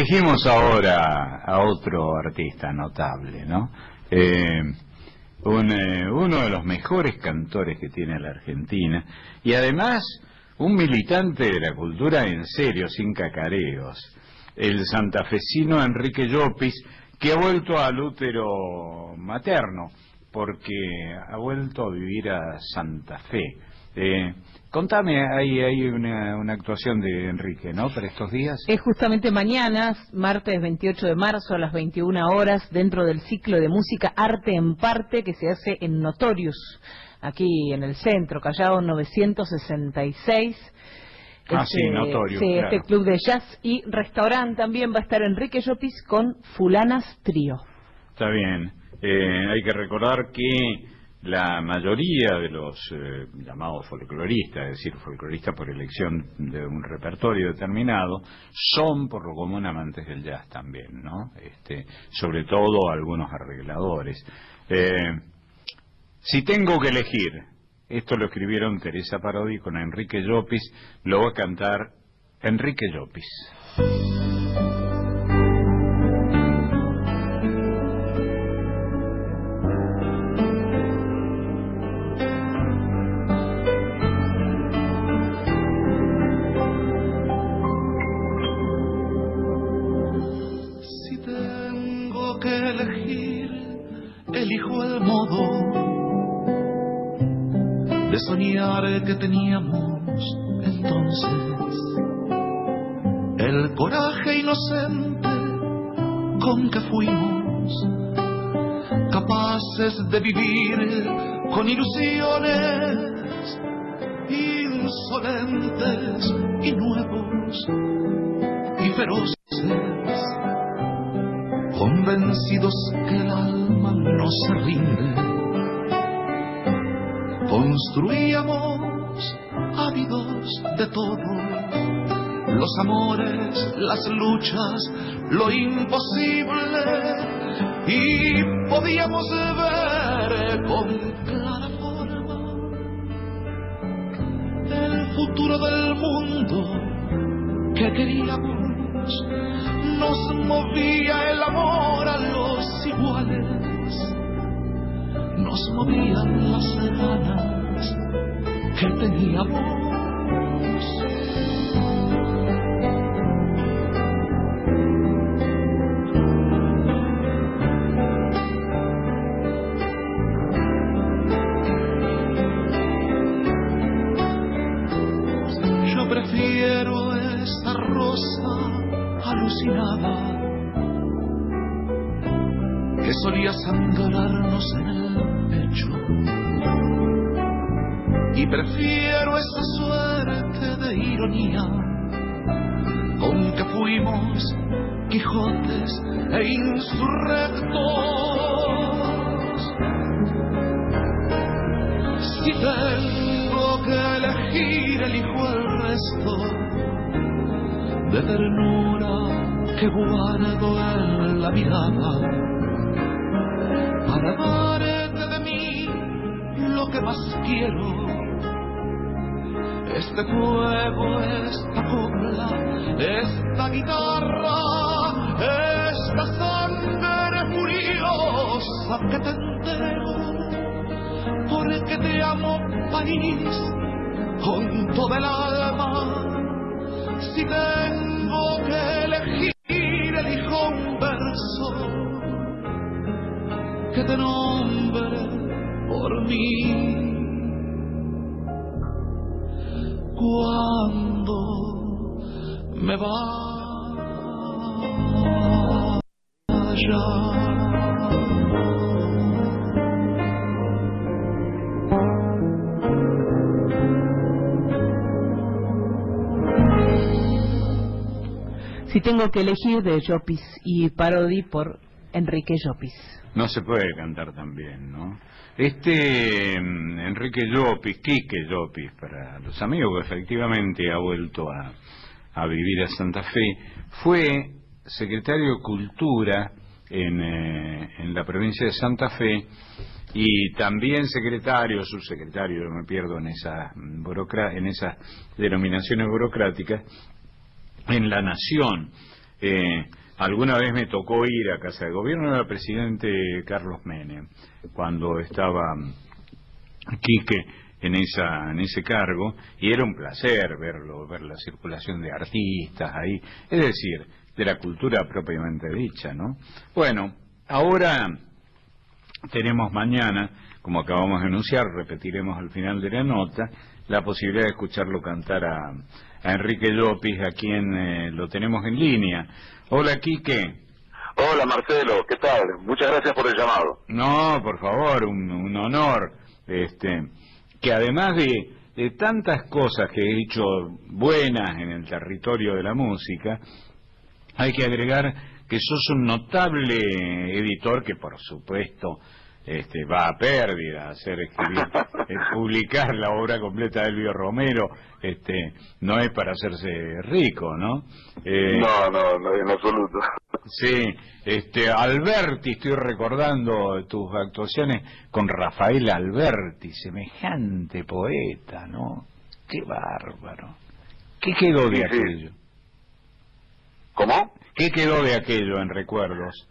Elegimos ahora a otro artista notable, ¿no? Uno de los mejores cantores que tiene la Argentina y además un militante de la cultura en serio, sin cacareos, el santafesino Enrique Llopis, que ha vuelto al útero materno porque ha vuelto a vivir a Santa Fe. Contame, hay una actuación de Enrique, ¿no?, para estos días. Es justamente mañana, martes 28 de marzo a las 21 horas, dentro del ciclo de música Arte en Parte que se hace en Notorious, aquí en el centro, Callao 966. Sí, Notorious, sí, claro. Este club de jazz y restaurante. También va a estar Enrique Llopis con Fulanas Trío. Está bien. Hay que recordar que la mayoría de los llamados folcloristas, es decir, folcloristas por elección de un repertorio determinado, son por lo común amantes del jazz también, ¿no? Sobre todo algunos arregladores. Si tengo que elegir, esto lo escribieron Teresa Parodi con Enrique Llopis, lo va a cantar Enrique Llopis. Elijo el modo de soñar que teníamos entonces, el coraje inocente con que fuimos capaces de vivir con ilusiones insolentes y nuevos y feroces, convencidos que el alma no se rinde. Construíamos ávidos de todo, los amores, las luchas, lo imposible, y podíamos ver con clara forma el futuro del mundo que queríamos. Nos movía el amor a los iguales, nos movían las ganas que teníamos. Yo prefiero esta rosa alucinada que solía sangrarnos en el pecho, y prefiero esa suerte de ironía con que fuimos Quijotes e insurrectos. Si tengo que elegir, elijo el resto de ternura que guardo en la mirada, para darte de mí lo que más quiero. Este fuego, esta copla, esta guitarra, esta sangre furiosa que te entrego, porque te amo, país, con toda el alma. Si tengo que elegir, elijo un verso que te nombre por mí. Cuando me vaya. Si tengo que elegir, de Llopis y Parodi por Enrique Llopis. No se puede cantar tan bien, ¿no? Enrique Llopis, Quique Llopis, para los amigos, que efectivamente ha vuelto a vivir a Santa Fe, fue secretario de Cultura en la provincia de Santa Fe, y también secretario, subsecretario, me pierdo en esas denominaciones burocráticas, en La Nación. Alguna vez me tocó ir a Casa de Gobierno del presidente Carlos Menem, cuando estaba Quique en ese cargo, y era un placer verlo, ver la circulación de artistas ahí, es decir, de la cultura propiamente dicha, ¿no? Bueno, ahora tenemos mañana, como acabamos de anunciar, repetiremos al final de la nota, la posibilidad de escucharlo cantar a Enrique Llopis, a quien lo tenemos en línea. Hola, Quique. Hola, Marcelo, ¿qué tal? Muchas gracias por el llamado. No, por favor, un honor, que además de tantas cosas que he hecho buenas en el territorio de la música, hay que agregar que sos un notable editor que, por supuesto, va a pérdida, escribir, publicar la obra completa de Elvio Romero, no es para hacerse rico, ¿no? No, en absoluto. Sí, Alberti, estoy recordando tus actuaciones con Rafael Alberti, semejante poeta, ¿no? Qué bárbaro. ¿Qué quedó de aquello? ¿Cómo? ¿Qué quedó de aquello en recuerdos?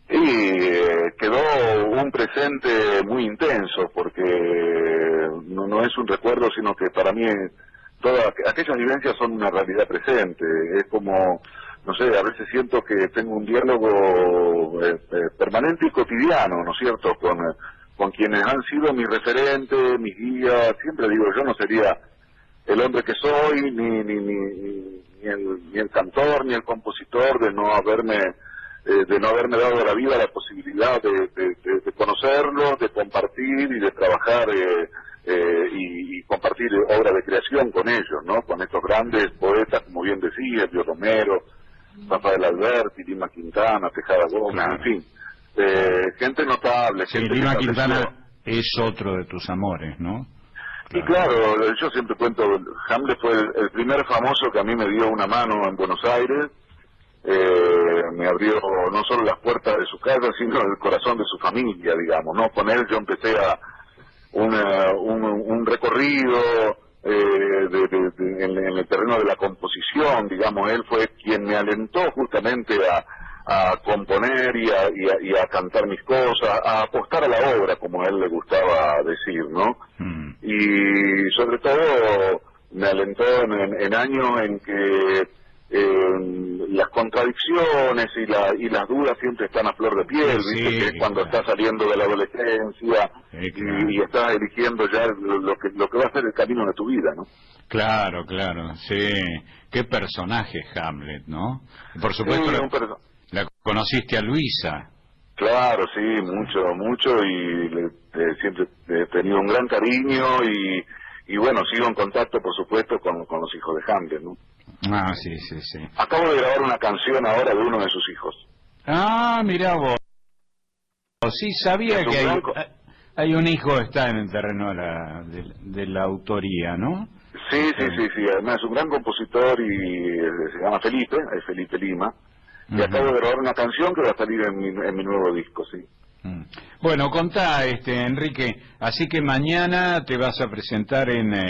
Quedó un presente muy intenso, porque no es un recuerdo, sino que para mí todas aquellas vivencias son una realidad presente. Es como, no sé, a veces siento que tengo un diálogo permanente y cotidiano, ¿no es cierto?, con quienes han sido mis referentes, mis guías. Siempre digo, yo no sería el hombre que soy, ni el cantor, ni el compositor, de no haberme dado a la vida la posibilidad de conocerlos, de compartir y de trabajar y compartir obra de creación con ellos, ¿no? Con estos grandes poetas, como bien decía, Elvio Romero, Rafael Alberti, Lima Quintana, Tejada Gómez, claro. En fin, gente notable. Sí, gente Lima Quintana es otro de tus amores, ¿no? Y claro, yo siempre cuento, Hamlet fue el primer famoso que a mí me dio una mano en Buenos Aires. Me abrió no solo las puertas de su casa, sino el corazón de su familia, digamos, ¿no? Con él yo empecé un recorrido en el terreno de la composición, digamos. Él fue quien me alentó justamente a componer y a cantar mis cosas, a apostar a la obra, como a él le gustaba decir, ¿no? Y sobre todo me alentó en años en que las contradicciones y las dudas siempre están a flor de piel, sí, ¿viste? Que es cuando estás saliendo de la adolescencia, sí, claro. y estás eligiendo ya lo que va a ser el camino de tu vida, ¿no? Claro, sí. Qué personaje Hamlet, ¿no? Por supuesto, Sí, la conociste a Luisa. Claro, sí, mucho, y siempre he tenido un gran cariño, y bueno, sigo en contacto, por supuesto, con los hijos de Hamlet, ¿no? Ah, sí. Acabo de grabar una canción ahora de uno de sus hijos. Ah, mirá vos. Sí, sabía que hay un hijo que está en el terreno de la autoría, ¿no? Sí, además es un gran compositor y se llama Felipe, es Felipe Lima, y acabo de grabar una canción que va a salir en mi nuevo disco, sí. Bueno, contá, Enrique, así que mañana te vas a presentar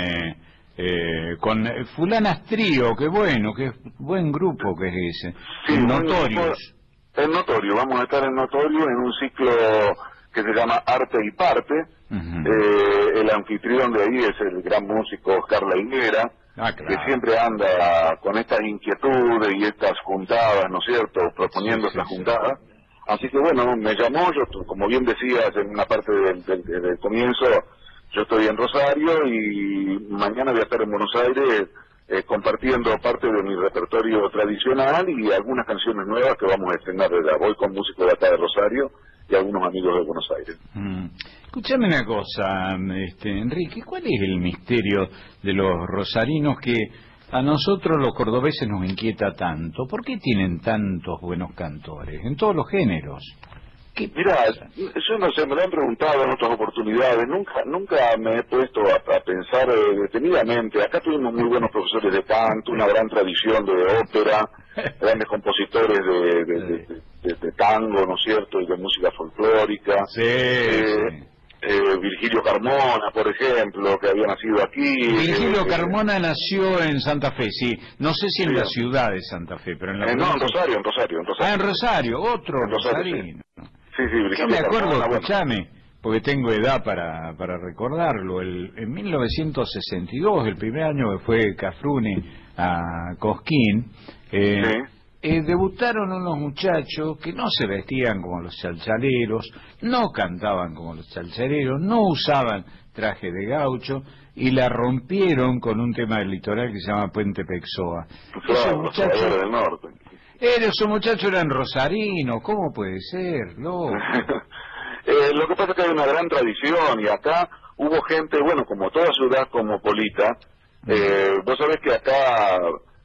con Fulanas Trío, qué bueno, qué buen grupo que es ese, Sí, Notorios. En Notorio, vamos a estar en Notorio en un ciclo que se llama Arte y Parte. El anfitrión de ahí es el gran músico Oscar La Higuera, claro. que siempre anda con estas inquietudes y estas juntadas, ¿no es cierto?, proponiendo estas juntadas. Así que bueno, me llamó, yo, como bien decías en una parte del comienzo, yo estoy en Rosario y mañana voy a estar en Buenos Aires compartiendo parte de mi repertorio tradicional y algunas canciones nuevas que vamos a estrenar. Voy con músicos de acá de Rosario y algunos amigos de Buenos Aires. Escúchame una cosa, Enrique, ¿cuál es el misterio de los rosarinos que a nosotros los cordobeses nos inquieta tanto? ¿Por qué tienen tantos buenos cantores en todos los géneros? Mira, yo no sé, me lo han preguntado en otras oportunidades, nunca me he puesto a pensar detenidamente. Acá tuvimos muy buenos profesores de canto, una gran tradición de ópera, grandes compositores de tango, ¿no es cierto?, y de música folclórica. Sí. Virgilio Carmona, por ejemplo, que había nacido aquí. Virgilio Carmona nació en Santa Fe, sí. No sé si en Sí. la ciudad de Santa Fe, pero en la No, en provincia... Rosario. Ah, en Rosario, otro En Rosario, rosarino. Sí, Yo Virgilio me acuerdo, Carmona, bueno. escúchame, porque tengo edad para recordarlo. En 1962, el primer año que fue Cafrune a Cosquín, debutaron unos muchachos que no se vestían como los chalchaleros, no cantaban como los chalchaleros, no usaban traje de gaucho y la rompieron con un tema del litoral que se llama Puente Pexoa. Claro, los Caballeros del Norte. Esos muchachos eran rosarinos, ¿cómo puede ser? No. Lo que pasa es que hay una gran tradición y acá hubo gente, bueno, como toda ciudad cosmopolita, vos sabés que acá,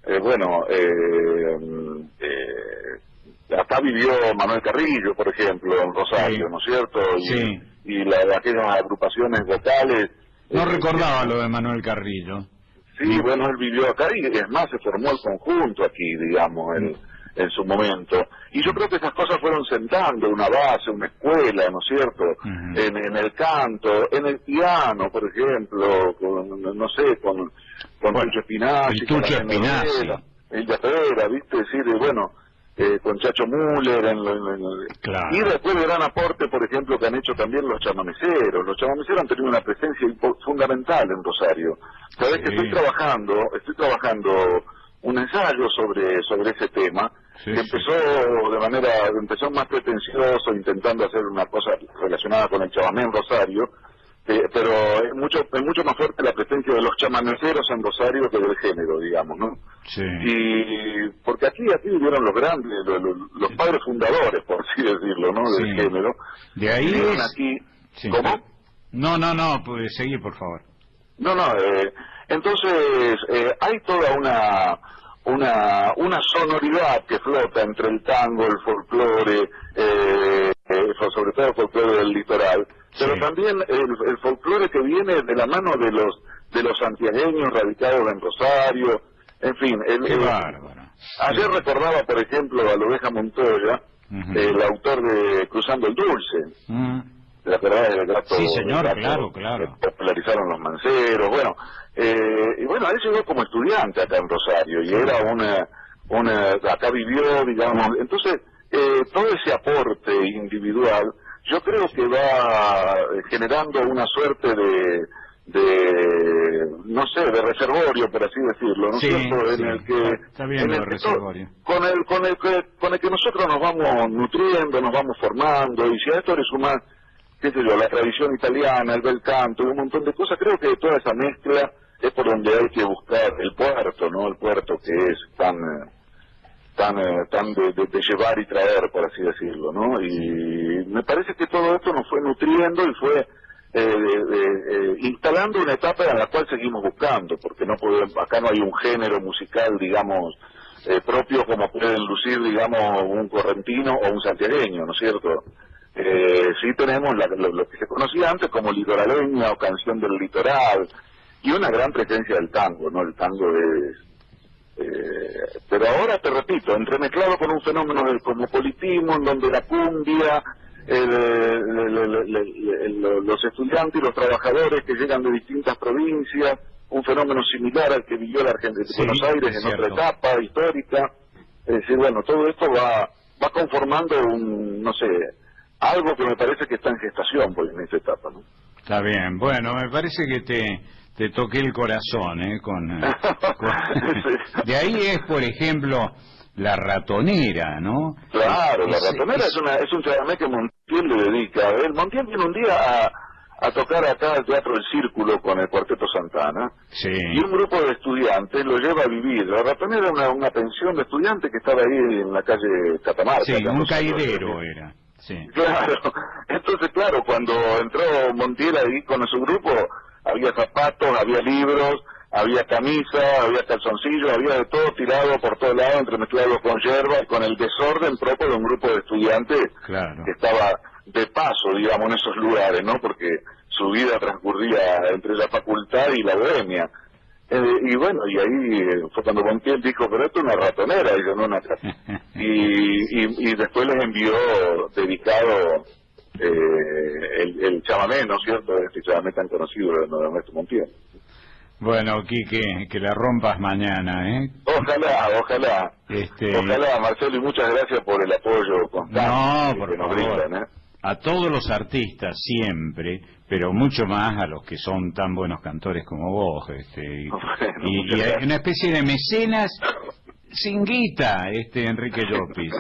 acá vivió Manuel Carrillo, por ejemplo, en Rosario, Sí. ¿no es cierto? Sí. Y aquellas agrupaciones vocales. No recordaba lo de Manuel Carrillo. Sí, bueno, él vivió acá y es más, se formó el conjunto aquí, digamos, en su momento. Y yo creo que esas cosas fueron sentando una base, una escuela, ¿no es cierto? En el canto, en el piano, por ejemplo, con, no sé, con Tucho Spinazzi. El Tucho Spinazzi. El Yapera, ¿viste? Decir, bueno, con Chacho Müller. Claro. Y después el gran aporte, por ejemplo, que han hecho también los chamameceros. Los chamameceros han tenido una presencia fundamental en Rosario. Sabés que estoy trabajando un ensayo sobre ese tema, que empezó más pretencioso, intentando hacer una cosa relacionada con el chamamé en Rosario, pero es mucho más fuerte la presencia de los chamameceros en Rosario que del género, digamos, ¿no? Sí. Y porque aquí vivieron los grandes, los padres fundadores, por así decirlo, ¿no? Del género. De ahí vivieron aquí. Sí. ¿Cómo? No, pues seguí, por favor. Entonces hay toda una sonoridad que flota entre el tango, el folclore, sobre todo el folclore del litoral, pero también el folclore que viene de la mano de los santiagueños radicados en Rosario, en fin. Qué bárbaro. Ayer recordaba, por ejemplo, a la Oveja Montoya, el autor de Cruzando el Dulce. ¿La verdad del gato? Sí, señor, claro. Que popularizaron los manceros, bueno, y bueno, él llegó como estudiante acá en Rosario, y era acá vivió, digamos, entonces, todo ese aporte individual, yo creo que va generando una suerte no sé, de reservorio, por así decirlo, ¿no es cierto? En el que, está bien lo de reservorio. Con el que nosotros nos vamos nutriendo, nos vamos formando, y si a esto le sumás, qué sé yo, la tradición italiana, el bel canto, un montón de cosas, creo que toda esa mezcla es por donde hay que buscar el puerto, ¿no? El puerto que es tan de llevar y traer, por así decirlo, ¿no? Y me parece que todo esto nos fue nutriendo y fue instalando una etapa en la cual seguimos buscando, porque acá no hay un género musical, digamos, propio como pueden lucir, digamos, un correntino o un santiagueño, ¿no es cierto? Sí tenemos lo que se conocía antes como litoraleña o canción del litoral, y una gran presencia del tango, ¿no? El tango pero ahora te repito, entremezclado con un fenómeno del cosmopolitismo, en donde la cumbia, los estudiantes y los trabajadores que llegan de distintas provincias, un fenómeno similar al que vivió la Argentina de Buenos Aires en otra etapa histórica. Es decir, bueno, todo esto va conformando no sé, algo que me parece que está en gestación pues, en esta etapa, ¿no? Está bien, bueno, me parece que te toqué el corazón, De ahí es, por ejemplo, la ratonera, ¿no? Claro, la ratonera es un chamamé que Montiel le dedica. Montiel viene un día a tocar acá al Teatro del Círculo con el Cuarteto Santana, y un grupo de estudiantes lo lleva a vivir. La ratonera era una pensión de estudiantes que estaba ahí en la calle Catamarca. Sí, un caidero era. Sí. Claro, entonces claro, cuando entró Montiel ahí con su grupo, había zapatos, había libros, había camisa, había calzoncillos, había de todo tirado por todos lados, entremezclado con hierba y con el desorden propio de un grupo de estudiantes que estaba de paso, digamos, en esos lugares, ¿no? Porque su vida transcurría entre la facultad y la bohemia. Y bueno, y ahí fue cuando Montiel dijo, pero esto es una ratonera, y yo no una casa. Y después les envió dedicado el chamamé, ¿no es cierto?, este chamamé tan conocido de Ernesto Montiel. Bueno, Quique, que la rompas mañana, ¿eh? Ojalá, Marcelo, y muchas gracias por el apoyo constante que nos brindan, ¿eh? A todos los artistas siempre, pero mucho más a los que son tan buenos cantores como vos, y hay una especie de mecenas sin guita, Enrique Llopis.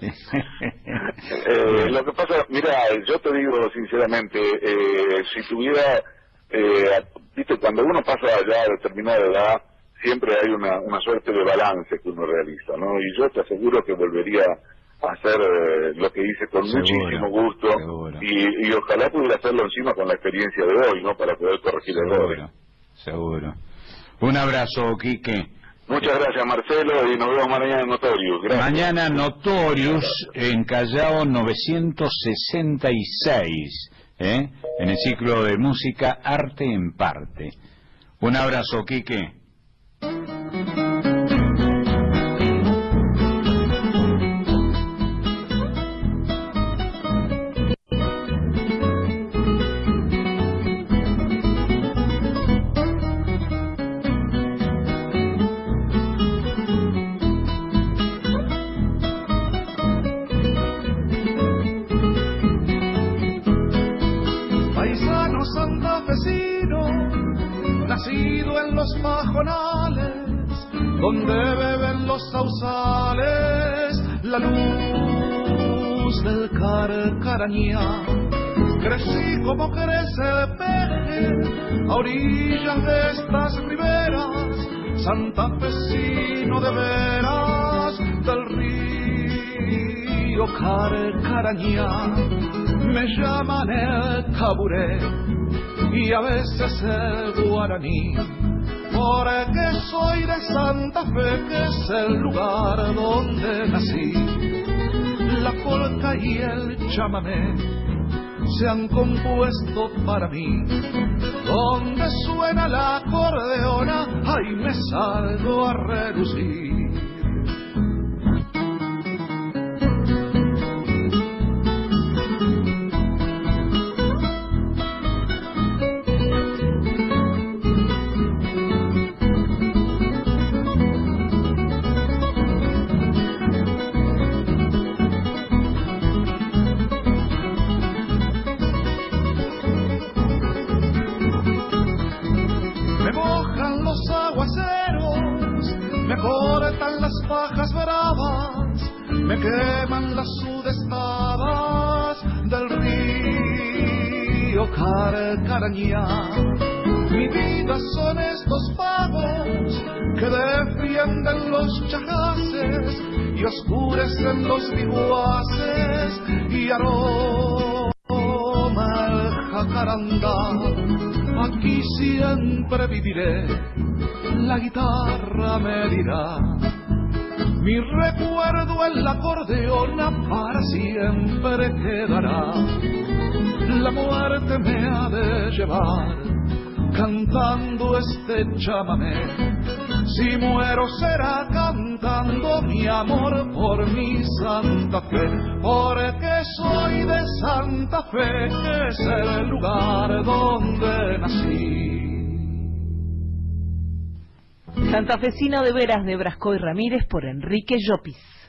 Lo que pasa, mira, yo te digo sinceramente, si tuviera, viste, cuando uno pasa ya a determinada edad, siempre hay una suerte de balance que uno realiza, ¿no? Y yo te aseguro que volvería a hacer lo que hice con muchísimo gusto, y ojalá pudiera hacerlo encima con la experiencia de hoy, ¿no?, para poder corregir errores. Seguro. Un abrazo, Quique. Muchas gracias, Marcelo, y nos vemos mañana en Notorious. Gracias. Mañana Notorious en Callao 966, en el ciclo de música Arte en Parte. Un abrazo, Quique. Nacido en los pajonales, donde beben los sausales, la luz del Carcarañá. Crecí como crece el peje, a orillas de estas riberas, santafesino de veras, del río Carcarañá. Me llaman el Caburé y a veces el guaraní, porque soy de Santa Fe, que es el lugar donde nací. La polca y el chamamé se han compuesto para mí, donde suena la acordeona, ahí me salgo a relucir. Me queman las sudestadas del río Carcarañá. Mi vida son estos pagos que defienden los chajaces y oscurecen los liguaces y aroma el jacarandá. Aquí siempre viviré, la guitarra me dirá. Mi recuerdo en la acordeona para siempre quedará. La muerte me ha de llevar cantando este chamamé. Si muero será cantando mi amor por mi Santa Fe, porque soy de Santa Fe, que es el lugar donde nací. Santafesino de veras, de Brasco y Ramírez, por Enrique Llopis.